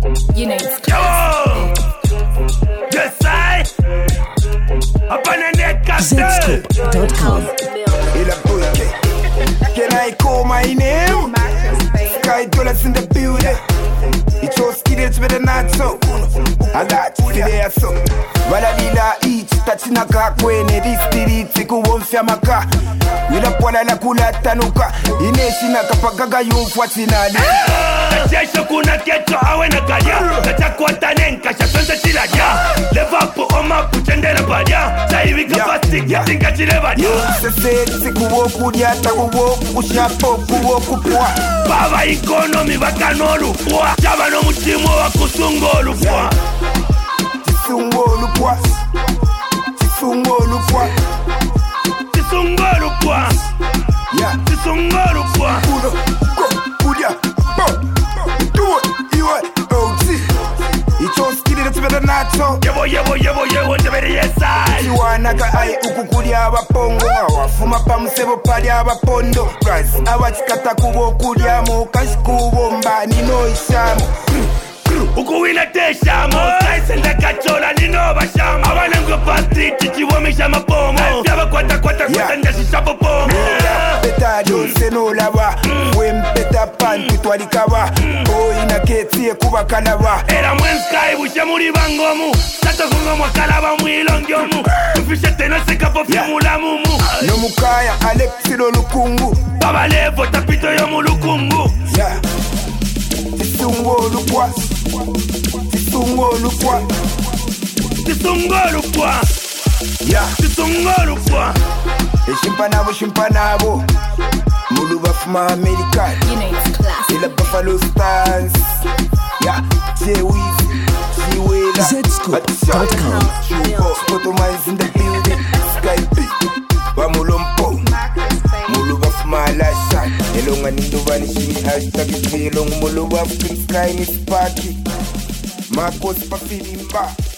You know it's class. Yes, I. Zscoop.com. Can I call my name? Sky Dollars in the building. It's all skidds with a not so. I got you there so. Walalila each tachina kakwene district kuwomfya maka. Wila pwala la kula tanuka. Ineshina kapagaga yumfuatinali. Tajesho kuna keto awe na kaya. Tachakwa tanenka shatonza chilaja. Levapo oma kuchendera badia. Saivika plastic yatinga chilebadia. Sese sikuwoku diata kuwoku kushapo kuwoku pwa. Baba economy bakanolu pwa. Chaba no muchimo wa kusungolu pwa. Tisungolu pwa. Tisungolu pwa. Tisungolu pwa. Yeah. Tisungolu pwa. Uno, go, kudia, bo. Do it, you are OG. It's all skiddy, it's better not so. Yebo, ndebere yesai. Chiwanaka ai ukukudia abapongo. Wafuma pamusebo pali abapondo. Price, awachikata kubo kudia mo. Kashikubo mbani no ishamo. Ukuwina teshamo. Kaise ndakachola nino bashamo. Abana ngo pasti chichiwomisha mapomo. Yaba kwata ndashishapo pomo. Beta dose no lava. Wempeta pantu twalikaba. Oina ketie kuba kalaba. Era mwenska ibushe muri bangomu. Tato kungo mwakalaba mwilongyomu. Ufishete no sekapo fiamula mumu. No mukaya Alexilo lukungu. Baba levo tapito yo mulukungu. Yeah. Tisungolu pwa. Tisungolu pwa. Tisungolu pwa. Yeah. Tisungolu pwa. Shimpanabo. Muluba from America. You know it's class. The Buffalo Stars. Yeah. J-Weezy. G-Wela. Zscoop.com. Photomines in the building. Sky B. Wamulompo. Muluba from Alasha. Elonga nindubani shimi hashtag is elong muluba from Sky Miss Parky. Marcos Pafilimba.